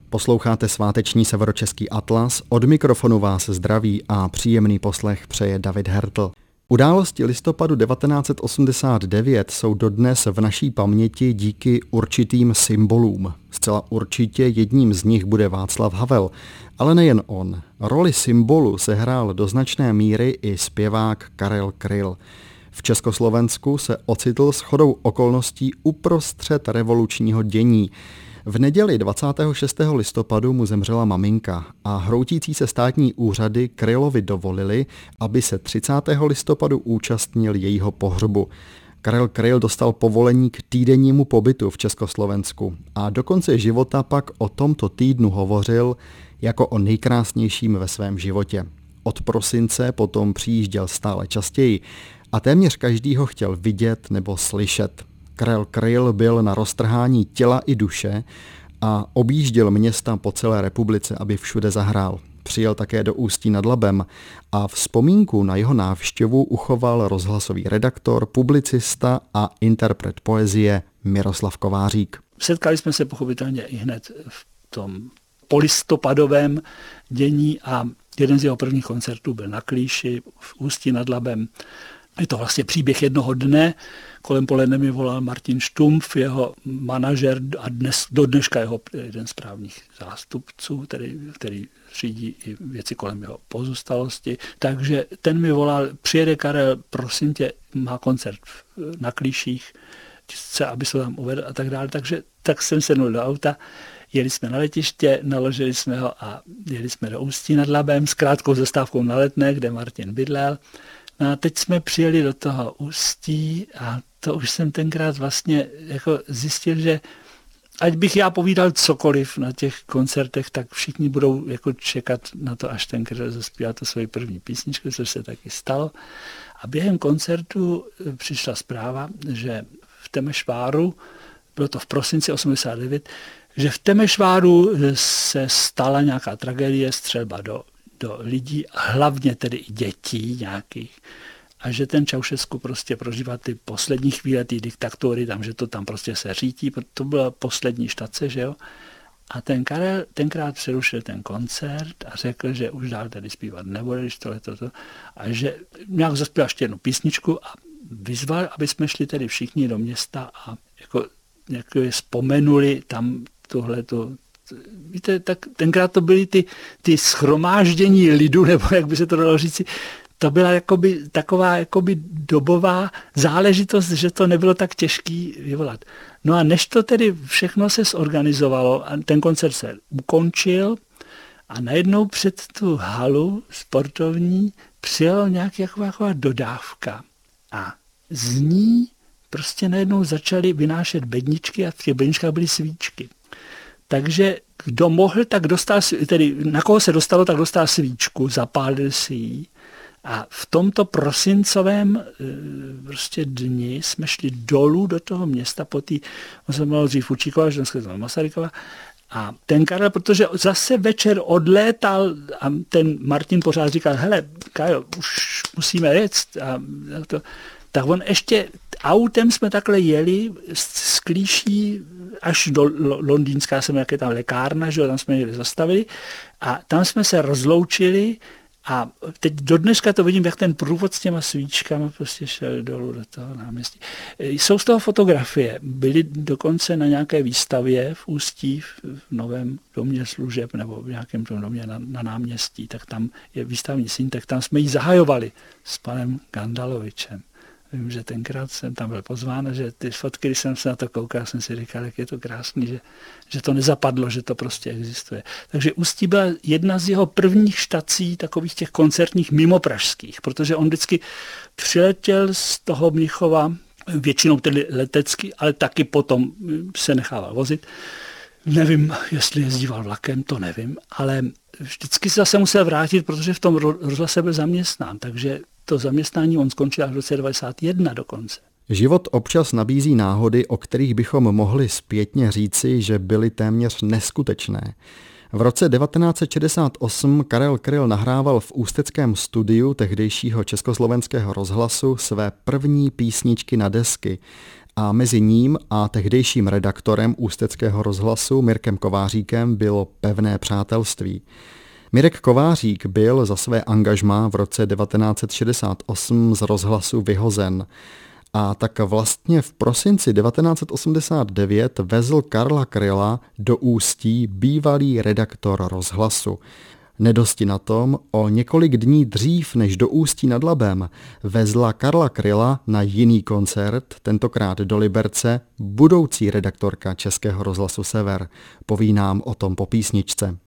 Posloucháte sváteční Severočeský atlas, od mikrofonu vás zdraví a příjemný poslech přeje David Hertl. Události listopadu 1989 jsou dodnes v naší paměti díky určitým symbolům. Zcela určitě jedním z nich bude Václav Havel, ale nejen on. Roli symbolu sehrál do značné míry i zpěvák Karel Kryl. V Československu se ocitl shodou okolností uprostřed revolučního dění. V neděli 26. listopadu mu zemřela maminka a hroutící se státní úřady Krylovi dovolili, aby se 30. listopadu účastnil jejího pohřbu. Karel Kryl dostal povolení k týdennímu pobytu v Československu a do konce života pak o tomto týdnu hovořil jako o nejkrásnějším ve svém životě. Od prosince potom přijížděl stále častěji a téměř každý ho chtěl vidět nebo slyšet. Karel Kryl byl na roztrhání těla i duše a objížděl města po celé republice, aby všude zahrál. Přijel také do Ústí nad Labem a vzpomínku na jeho návštěvu uchoval rozhlasový redaktor, publicista a interpret poezie Miroslav Kovářík. Setkali jsme se pochopitelně i hned v tom polistopadovém dění a jeden z jeho prvních koncertů byl na Klíši v Ústí nad Labem. Je to vlastně příběh jednoho dne. Kolem poledne mi volal Martin Štumpf, jeho manažer a do dneška jeho jeden z právních zástupců, který řídí i věci kolem jeho pozůstalosti. Takže ten mi volal, přijede Karel, prosím tě, má koncert na Klíších, chce, aby se tam uvedl a tak dále. Takže tak jsem sednul do auta, jeli jsme na letiště, naložili jsme ho a jeli jsme do Ústí nad Labem s krátkou zastávkou na Letné, kde Martin bydlel. No a teď jsme přijeli do toho Ústí a to už jsem tenkrát vlastně jako zjistil, že ať bych já povídal cokoliv na těch koncertech, tak všichni budou jako čekat na to, až ten Kryl zaspívá tu svoji první písničku, což se taky stalo. A během koncertu přišla zpráva, že v Temešváru, bylo to v prosinci 89, že v Temešváru se stala nějaká tragédie, střelba do lidí, hlavně tedy i dětí nějakých, a že ten Ceausescu prostě prožívá ty poslední chvíle, ty diktatury, tam, že to tam prostě se řítí, to byla poslední štace, že jo. A ten Karel tenkrát přerušil ten koncert a řekl, že už dál tady zpívat nebude, když tohleto, a že nějak zaspíval ještě jednu písničku a vyzval, aby jsme šli tedy všichni do města a jako je vzpomenuli tam tohleto. Víte, tak tenkrát to byly ty shromáždění lidu, nebo jak by se to dalo říci, to byla taková dobová záležitost, že to nebylo tak těžký vyvolat. No a než to tedy všechno se zorganizovalo a ten koncert se ukončil a najednou před tu halu sportovní přijela nějaká dodávka a z ní prostě najednou začaly vynášet bedničky a v těch bedničkách byly svíčky. Takže kdo mohl, tak dostal, tedy na koho se dostalo, tak dostal svíčku, zapálil si ji. A v tomto prosincovém prostě dni jsme šli dolů do toho města on se jmenoval dřív Fučíkova, že dneska to Masarykova. A ten Karel, protože zase večer odlétal a ten Martin pořád říkal, hele, Kajo, už musíme jet. Tak on ještě autem jsme takhle jeli z Klíší až do Londýnská, jak je tam lékárna, že tam jsme někde zastavili a tam jsme se rozloučili a teď do dneška to vidím, jak ten průvod s těma svíčkama prostě šel dolů do toho náměstí. Jsou z toho fotografie, byly dokonce na nějaké výstavě v Ústí, v novém domě služeb nebo v nějakém tom domě na náměstí, tak tam je výstavní síň, tak tam jsme ji zahajovali s panem Gandalovičem. Vím, že tenkrát jsem tam byl pozván a že ty fotky, když jsem se na to koukal, jsem si říkal, jak je to krásný, že to nezapadlo, že to prostě existuje. Takže Ústí byla jedna z jeho prvních štací takových těch koncertních mimo pražských, protože on vždycky přiletěl z toho Mnichova, většinou tedy letecky, ale taky potom se nechával vozit. Nevím, jestli jezdíval vlakem, to nevím, ale vždycky se zase musel vrátit, protože v tom rozhlase byl zaměstnán, takže to zaměstnání on skončil až v roce 1991 dokonce. Život občas nabízí náhody, o kterých bychom mohli zpětně říci, že byly téměř neskutečné. V roce 1968 Karel Kryl nahrával v ústeckém studiu tehdejšího československého rozhlasu své první písničky na desky a mezi ním a tehdejším redaktorem Ústeckého rozhlasu Mirkem Kováříkem bylo pevné přátelství. Mirek Kovářík byl za své angažmá v roce 1968 z rozhlasu vyhozen. A tak vlastně v prosinci 1989 vezl Karla Kryla do Ústí bývalý redaktor rozhlasu. Nedosti na tom, o několik dní dřív než do Ústí nad Labem vezla Karla Kryla na jiný koncert, tentokrát do Liberce, budoucí redaktorka Českého rozhlasu Sever. Poví nám o tom po písničce.